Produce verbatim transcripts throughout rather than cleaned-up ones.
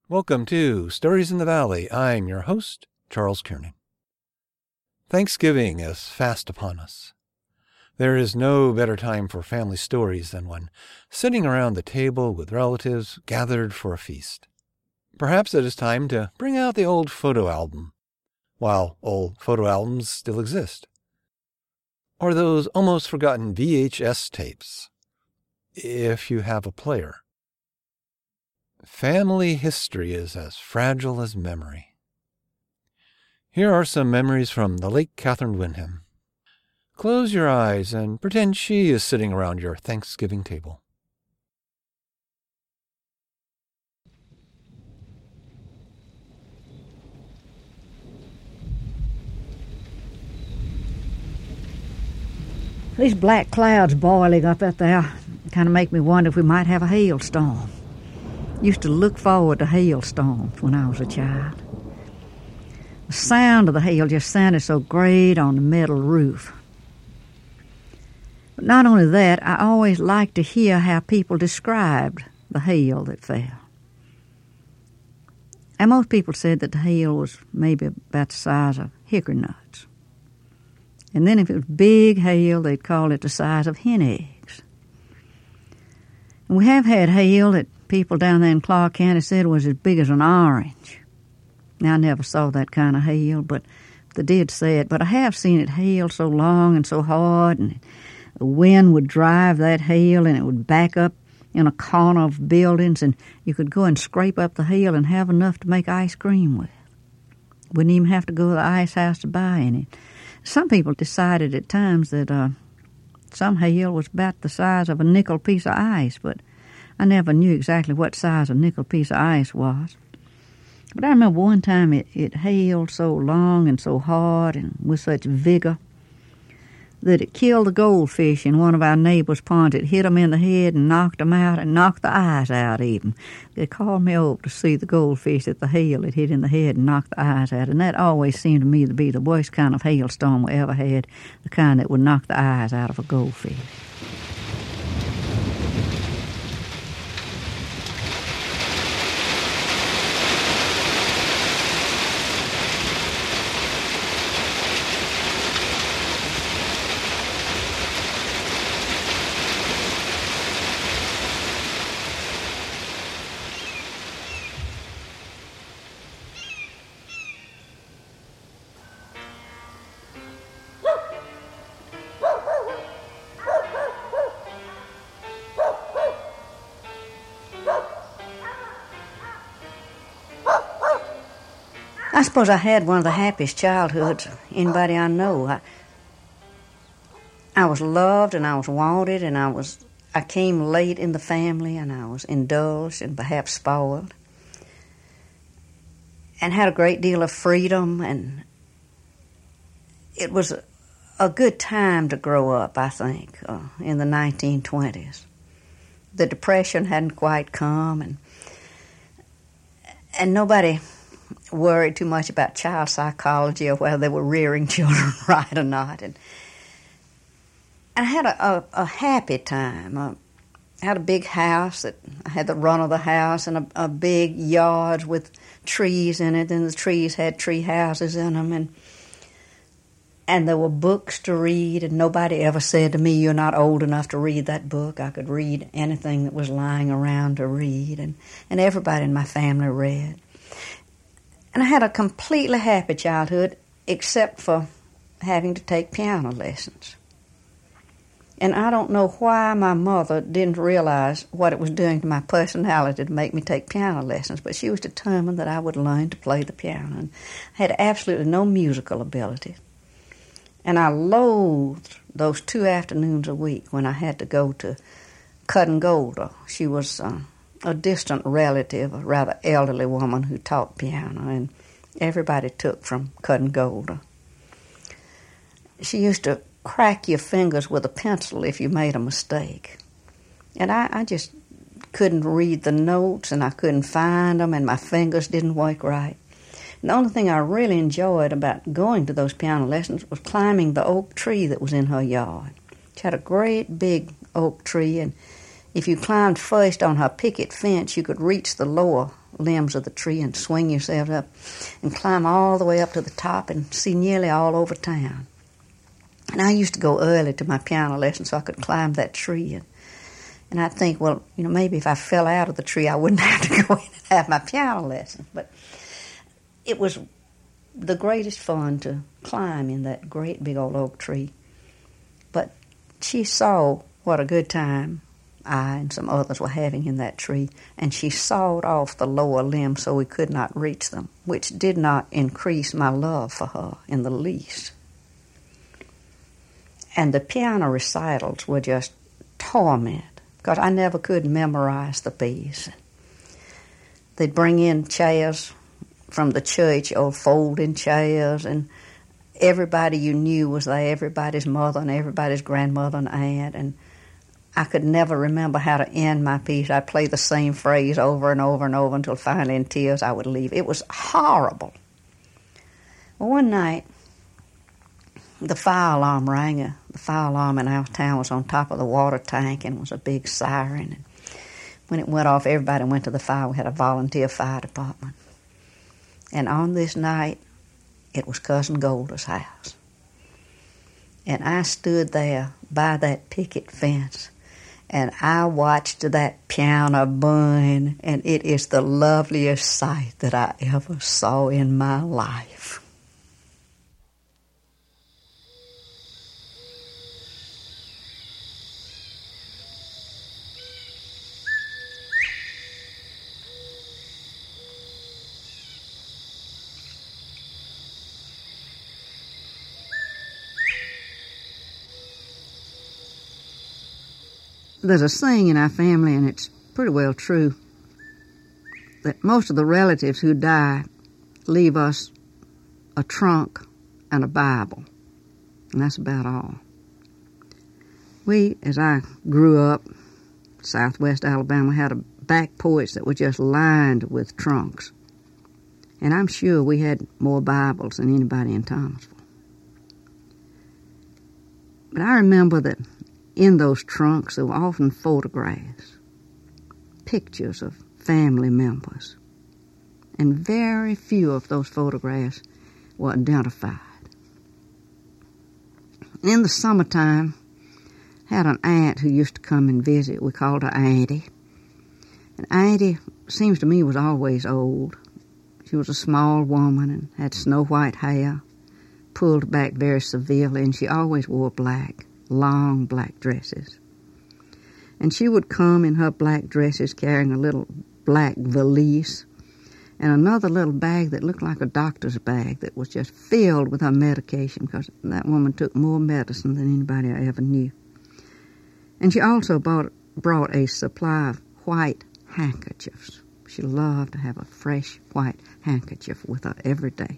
Welcome to Stories in the Valley. I'm your host, Charles Kiernan. Thanksgiving is fast upon us. There is no better time for family stories than when sitting around the table with relatives gathered for a feast. Perhaps it is time to bring out the old photo album, while old photo albums still exist. Or those almost forgotten V H S tapes, if you have a player. Family history is as fragile as memory. Here are some memories from the late Catherine Wyndham. Close your eyes and pretend she is sitting around your Thanksgiving table. These black clouds boiling up out there kind of make me wonder if we might have a hailstorm. Used to look forward to hailstorms when I was a child. The sound of the hail just sounded so great on the metal roof. But not only that, I always liked to hear how people described the hail that fell. And most people said that the hail was maybe about the size of hickory nuts. And then if it was big hail, they'd call it the size of hen eggs. And we have had hail that people down there in Clark County said was as big as an orange. Now, I never saw that kind of hail, but they did say it. But I have seen it hail so long and so hard, and the wind would drive that hail, and it would back up in a corner of buildings, and you could go and scrape up the hail and have enough to make ice cream with. Wouldn't even have to go to the ice house to buy any. Some people decided at times that uh, some hail was about the size of a nickel piece of ice, but I never knew exactly what size a nickel piece of ice was. But I remember one time it, it hailed so long and so hard and with such vigor that it killed the goldfish in one of our neighbors' ponds. It hit them in the head and knocked them out and knocked the eyes out even. They called me over to see the goldfish that the hail had hit in the head and knocked the eyes out. And that always seemed to me to be the worst kind of hailstorm we ever had, the kind that would knock the eyes out of a goldfish. I suppose I had one of the happiest childhoods anybody I know. I, I was loved and I was wanted, and I was I came late in the family, and I was indulged and perhaps spoiled, and had a great deal of freedom, and it was a, a good time to grow up, I think, uh, in the nineteen twenties. The Depression hadn't quite come, and and nobody worried too much about child psychology or whether they were rearing children right or not. And I had a, a, a happy time. I had a big house that I had the run of the house, and a, a big yard with trees in it, and the trees had tree houses in them, and and there were books to read, and nobody ever said to me, "You're not old enough to read that book." I could read anything that was lying around to read, and, and everybody in my family read. And I had a completely happy childhood, except for having to take piano lessons. And I don't know why my mother didn't realize what it was doing to my personality to make me take piano lessons, but she was determined that I would learn to play the piano. And I had absolutely no musical ability. And I loathed those two afternoons a week when I had to go to Cousin Golda. She was uh, a distant relative, a rather elderly woman who taught piano, and everybody took from Cousin Golda. She used to crack your fingers with a pencil if you made a mistake. And I, I just couldn't read the notes, and I couldn't find them, and my fingers didn't work right. And the only thing I really enjoyed about going to those piano lessons was climbing the oak tree that was in her yard. She had a great big oak tree, and if you climbed first on her picket fence, you could reach the lower limbs of the tree and swing yourself up and climb all the way up to the top and see nearly all over town. And I used to go early to my piano lesson so I could climb that tree. And, and I'd think, well, you know, maybe if I fell out of the tree, I wouldn't have to go in and have my piano lesson. But it was the greatest fun to climb in that great big old oak tree. But she saw what a good time I and some others were having in that tree, and she sawed off the lower limbs so we could not reach them, which did not increase my love for her in the least. And the piano recitals were just torment, because I never could memorize the piece. They'd bring in chairs from the church, old folding chairs, and everybody you knew was there, everybody's mother and everybody's grandmother and aunt, and I could never remember how to end my piece. I'd play the same phrase over and over and over until finally in tears I would leave. It was horrible. Well, one night, the fire alarm rang. The fire alarm in our town was on top of the water tank and was a big siren. And when it went off, everybody went to the fire. We had a volunteer fire department. And on this night, it was Cousin Golda's house. And I stood there by that picket fence, and I watched that piano burn, and it is the loveliest sight that I ever saw in my life. There's a saying in our family, and it's pretty well true, that most of the relatives who die leave us a trunk and a Bible, and that's about all. We, as I grew up, southwest Alabama, had a back porch that was just lined with trunks, and I'm sure we had more Bibles than anybody in Thomasville. But I remember that in those trunks, there were often photographs, pictures of family members, and very few of those photographs were identified. In the summertime, I had an aunt who used to come and visit. We called her Auntie. And Auntie, seems to me, was always old. She was a small woman and had snow-white hair, pulled back very severely, and she always wore black. Long black dresses. And she would come in her black dresses carrying a little black valise and another little bag that looked like a doctor's bag that was just filled with her medication, because that woman took more medicine than anybody I ever knew. And she also bought, brought a supply of white handkerchiefs. She loved to have a fresh white handkerchief with her every day.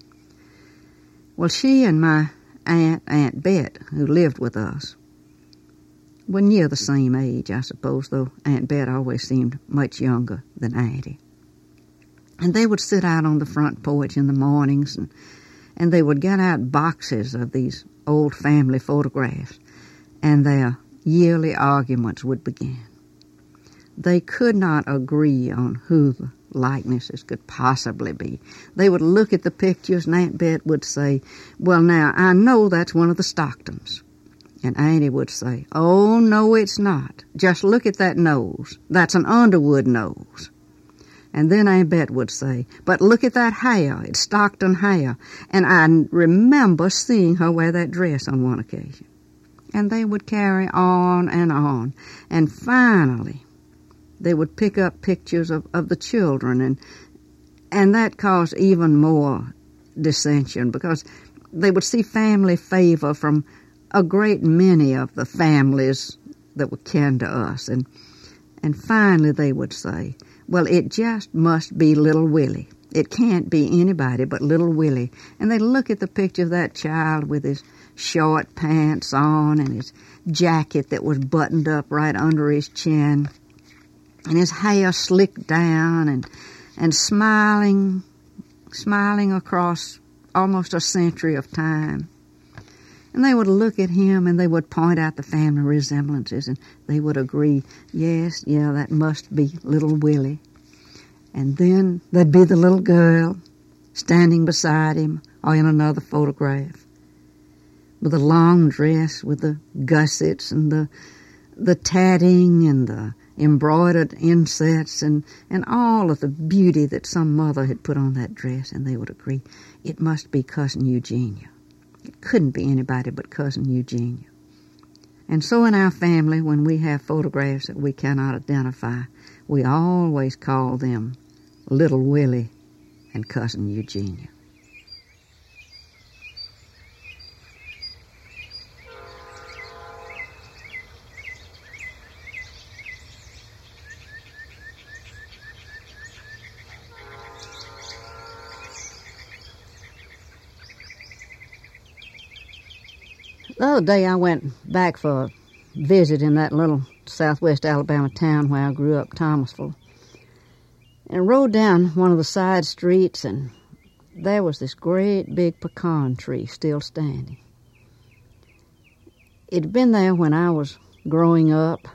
Well, she and my Aunt, Aunt Bet, who lived with us, were near the same age, I suppose, though Aunt Bet always seemed much younger than Auntie. And they would sit out on the front porch in the mornings, and, and they would get out boxes of these old family photographs, and their yearly arguments would begin. They could not agree on who the likenesses could possibly be. They would look at the pictures, and Aunt Bet would say, well, now, I know that's one of the Stocktons. And Auntie would say, oh, no, it's not. Just look at that nose. That's an Underwood nose. And then Aunt Bet would say, but look at that hair. It's Stockton hair. And I remember seeing her wear that dress on one occasion. And they would carry on and on. And finally, they would pick up pictures of, of the children, and and that caused even more dissension, because they would see family favor from a great many of the families that were kin to us. And, and finally they would say, well, it just must be little Willie. It can't be anybody but little Willie. And they'd look at the picture of that child with his short pants on and his jacket that was buttoned up right under his chin, and his hair slicked down, and and smiling, smiling across almost a century of time. And they would look at him, and they would point out the family resemblances, and they would agree, yes, yeah, that must be little Willie. And then there'd be the little girl standing beside him or in another photograph with the long dress with the gussets and the the tatting and the embroidered insets and, and all of the beauty that some mother had put on that dress, and they would agree it must be Cousin Eugenia. It couldn't be anybody but Cousin Eugenia. And so in our family, when we have photographs that we cannot identify, we always call them Little Willie and Cousin Eugenia. The other day I went back for a visit in that little southwest Alabama town where I grew up, Thomasville, and rode down one of the side streets, and there was this great big pecan tree still standing. It had been there when I was growing up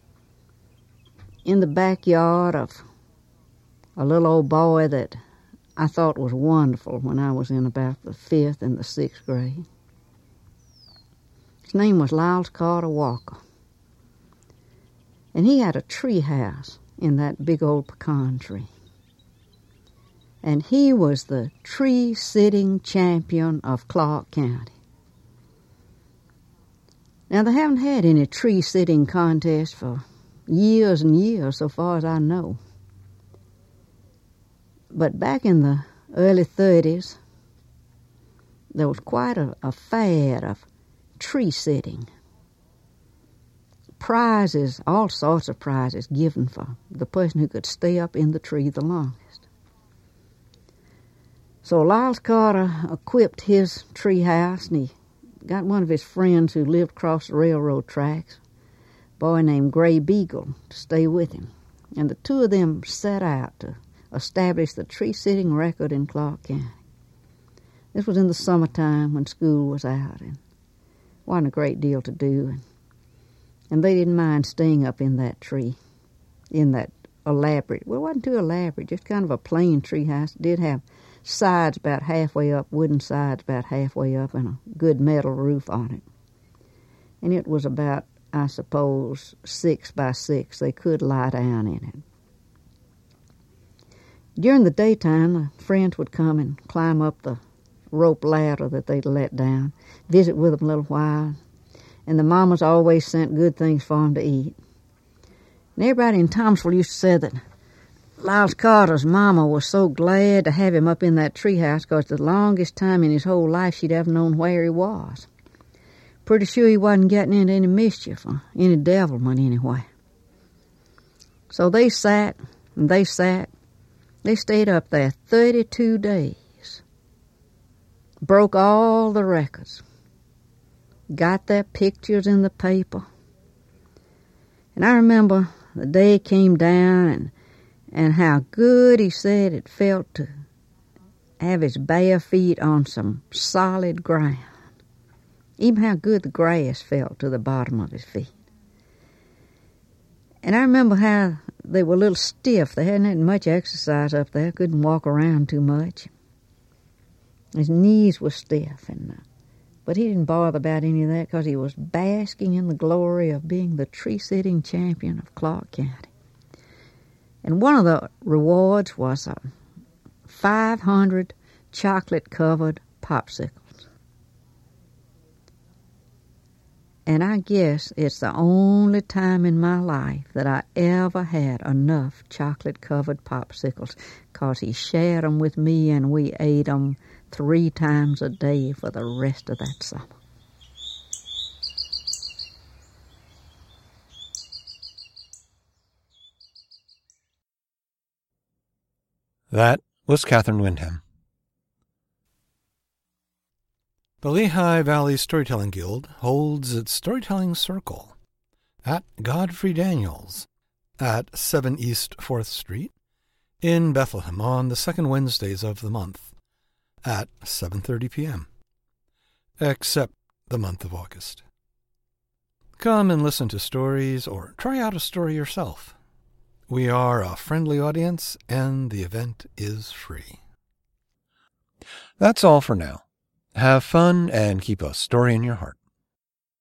in the backyard of a little old boy that I thought was wonderful when I was in about the fifth and the sixth grade. His name was Lyles Carter Walker. And he had a tree house in that big old pecan tree. And he was the tree-sitting champion of Clark County. Now, they haven't had any tree-sitting contest for years and years, so far as I know. But back in the early thirties, there was quite a, a fad of tree sitting. Prizes, all sorts of prizes given for the person who could stay up in the tree the longest. So Lyles Carter equipped his tree house, and he got one of his friends who lived across the railroad tracks, a boy named Gray Beagle, to stay with him. And the two of them set out to establish the tree-sitting record in Clark County. This was in the summertime when school was out, and wasn't a great deal to do, and, and they didn't mind staying up in that tree, in that elaborate, well, it wasn't too elaborate, just kind of a plain tree house. It did have sides about halfway up, wooden sides about halfway up, and a good metal roof on it. And it was about, I suppose, six by six. They could lie down in it. During the daytime, the friends would come and climb up the rope ladder that they'd let down, visit with them a little while, and the mamas always sent good things for them to eat. And everybody in Thomasville used to say that Lyles Carter's mama was so glad to have him up in that treehouse because the longest time in his whole life she'd ever known where he was. Pretty sure he wasn't getting into any mischief or any devilment anyway. So they sat and they sat. They stayed up there thirty-two days. Broke all the records, got their pictures in the paper. And I remember the day came down and, and how good he said it felt to have his bare feet on some solid ground. Even how good the grass felt to the bottom of his feet. And I remember how they were a little stiff. They hadn't had much exercise up there, couldn't walk around too much. His knees were stiff, and uh, but he didn't bother about any of that because he was basking in the glory of being the tree-sitting champion of Clark County. And one of the rewards was uh, five hundred chocolate-covered popsicles. And I guess it's the only time in my life that I ever had enough chocolate-covered popsicles because he shared them with me and we ate them three times a day for the rest of that summer. That was Catherine Wyndham. The Lehigh Valley Storytelling Guild holds its Storytelling Circle at Godfrey Daniels at seven East fourth Street in Bethlehem on the second Wednesdays of the month at seven thirty p.m., except the month of August. Come and listen to stories or try out a story yourself. We are a friendly audience, and the event is free. That's all for now. Have fun and keep a story in your heart.